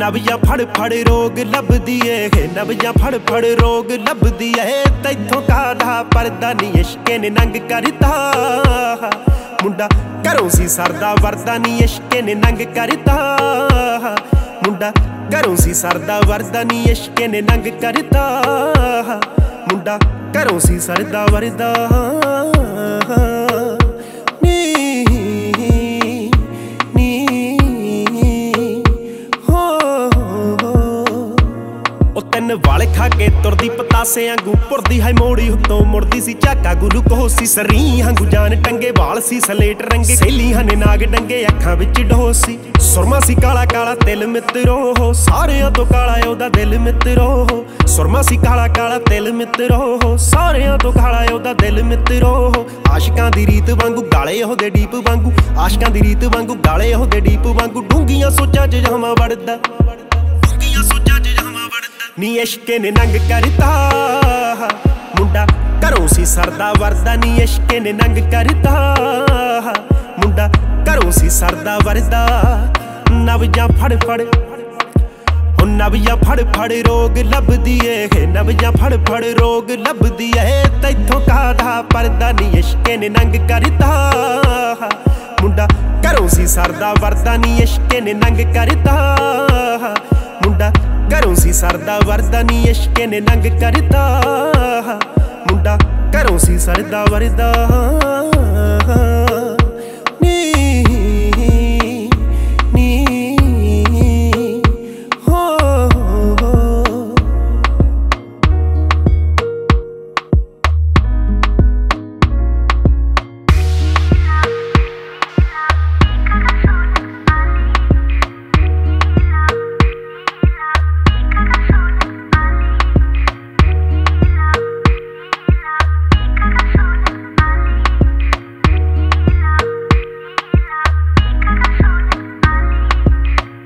ਨਵੀਆਂ ਫੜ ਫੜ ਰੋਗ ਲੱਭਦੀ ਏ ਨਵੀਆਂ ਫੜ ਫੜ ਰੋਗ ਲੱਭਦੀ ਏ ਤੈਥੋਂ ਕਾਹਦਾ ਪਰਦਾ ਨੀ ਇਸ਼ਕੇ ਨੇ ਨੰਗ ਕਰਤਾ ਮੁੰਡਾ ਘਰੋਂ ਸੀ ਸਰਦਾ ਵਰਦਾ ਨੀ ਇਸ਼ਕੇ ਨੇ ਨੰਗ ਕਰਤਾ ਮੁੰਡਾ ਘਰੋਂ ਸੀ ਸਰਦਾ ਵਰਦਾ ਨੀ ਇਸ਼ਕੇ ਨੇ ਨੰਗ ਕਰਤਾ ਮੁੰਡਾ ਘਰੋਂ ਸੀ ਸਰਦਾ ਵਰਦਾ ਵਾਲੇ ਖਾ ਕੇ ਤੁਰਦੀ ਪਤਾਸੇ ਵਾਂਗੂ ਪੁਰਦੀ ਹੈ ਮੋੜੀ ਉੱਤੋਂ ਮੁੜਦੀ ਸੀ ਝਾਕਾ ਗੁਲੂਕੋਸ ਸੀ ਸਰੀ ਵਾਂਗੂ ਜਾਨ ਟੰਗੇ ਵਾਲ ਸੀ ਸਲੇਟ ਰੰਗੇ ਸਹੇਲੀਆਂ ਨੇ ਨਾਗ ਡੰਗੇ ਅੱਖਾਂ ਵਿੱਚ ਢੋਸ ਸੀ ਸੁਰਮਾ ਸੀ ਕਾਲਾ ਕਾਲਾ ਤਿਲ ਮਿੱਤਰੋ ਸਾਰਿਆਂ ਤੋਂ ਕਾਲਾ ਉਹਦਾ ਦਿਲ ਮਿੱਤਰੋ ਸੁਰਮਾ ਸੀ ਕਾਲਾ ਕਾਲਾ ਤਿਲ ਮਿੱਤਰੋ ਸਾਰਿਆਂ ਤੋਂ ਕਾਲਾ ਉਹਦਾ ਦਿਲ ਮਿੱਤਰੋ ਆਸ਼ਿਕਾਂ ਦੀ ਰੀਤ ਵਾਂਗੂ ਗਾਲੇ ਉਹਦੇ ਡੀਪ ਵਾਂਗੂ ਆਸ਼ਿਕਾਂ ਦੀ ਰੀਤ ਵਾਂਗੂ ਗਾਲੇ ਉਹਦੇ ਡੀਪ ਵਾਂਗੂ ਡੂੰਘੀਆਂ ਸੋਚਾਂ 'ਚ ਜਾਵਾਂ ਵੜਦਾ ਨੀ ਇਸ਼ਕੇ ਨੇ ਨੰਗ ਕਰਤਾ ਮੁੰਡਾ ਘਰੋਂ ਸੀ ਸਰਦਾ ਵਰਦਾ ਨੀ ਇਸ਼ਕੇ ਨੇ ਨੰਗ ਕਰਤਾ ਮੁੰਡਾ ਘਰੋਂ ਸੀ ਸਰਦਾ ਵਰਦਾ ਨਵੀਆਂ ਫੜ ਫੜ ਨਵੀਆਂ ਫੜ ਫੜ ਰੋਗ ਲੱਭਦੀ ਏ ਨਵੀਆਂ ਫੜ ਫੜ ਰੋਗ ਲੱਭਦੀ ਏ ਤੈਥੋਂ ਕਾਹਦਾ ਪਰਦਾ ਨੀ ਇਸ਼ਕੇ ਨੇ ਨੰਗ ਕਰਤਾ ਮੁੰਡਾ ਘਰੋਂ ਸੀ ਸਰਦਾ ਵਰਦਾ ਨੀ ਇਸ਼ਕੇ ਨੇ ਨੰਗ ਕਰਤਾ ਮੁੰਡਾ ਘਰੋਂ ਸੀ ਸਰਦਾ ਵਰਦਾ ਨੀ ਇਸ਼ਕੇ ਨੇ ਨੰਗ ਕਰਤਾ ਮੁੰਡਾ ਘਰੋਂ ਸੀ ਸਰਦਾ ਵਰਦਾ